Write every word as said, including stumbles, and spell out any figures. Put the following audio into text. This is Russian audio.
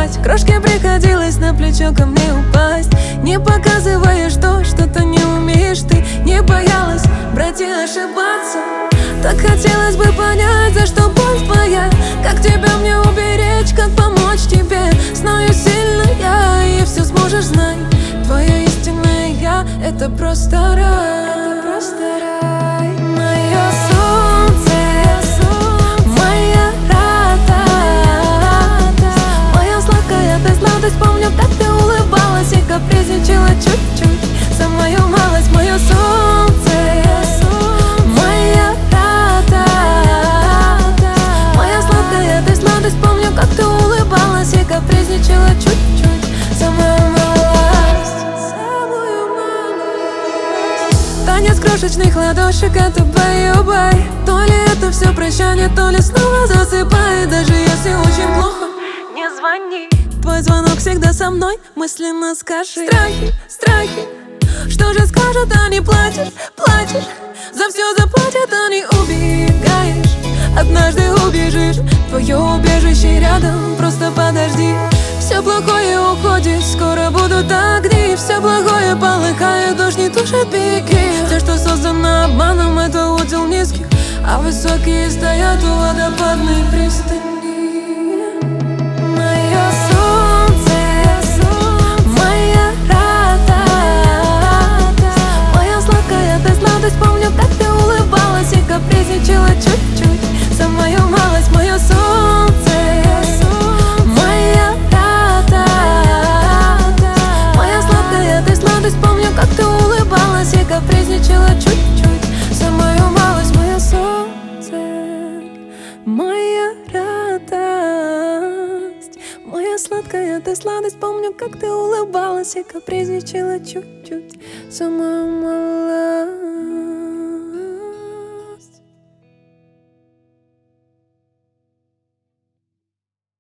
бросать. Крошке приходилось на плечо ко мне упасть. Не показывая, что что-то не умеешь ты. Не боялась брать и ошибаться. Так хотелось бы понять, за что боль твоя. Как тебя мне уберечь, как помочь тебе. Знаю сильно я, и все сможешь знать. Твое истинное я — это просто рай. Это просто рай. Мое солнце, моя радость, моя сладкая ты сладость. Помню, как ты улыбалась и капризничала чуть-чуть. За мою малость, мое солнце, моя радость, моя сладкая ты сладость. Помню, как ты улыбалась и капризничала чуть-чуть. За мою малость, танец крошечных ладошек — это бай-бай. То ли это все прощание, то ли снова засыпает. Даже если очень плохо, не звони. Твой звонок всегда со мной, мысленно скажи. Страхи, страхи, что же скажут они? Плачешь, плачешь, за все заплатят они. Убегаешь, однажды убежишь. Твое убежище рядом, просто подожди. Все плохое уходит, скоро будут огни. Все плохое полыхает, дождь не тушит, беги. Все, что создано обманом, это удел низких, а высокие стоят у водопадной пристани. Мое солнце, моя радость, моя сладкая ты сладость. Помню, как ты улыбалась и капризничала чуть-чуть. За мою малость, мое солнце, моя радость, моя сладкая ты сладость. Помню, как ты улыбалась и капризничала чуть-чуть. За мою малость, мое солнце, моя радость, моя сладкая ты сладость. Помню, как ты улыбалась и капризничала чуть-чуть. За мою малость.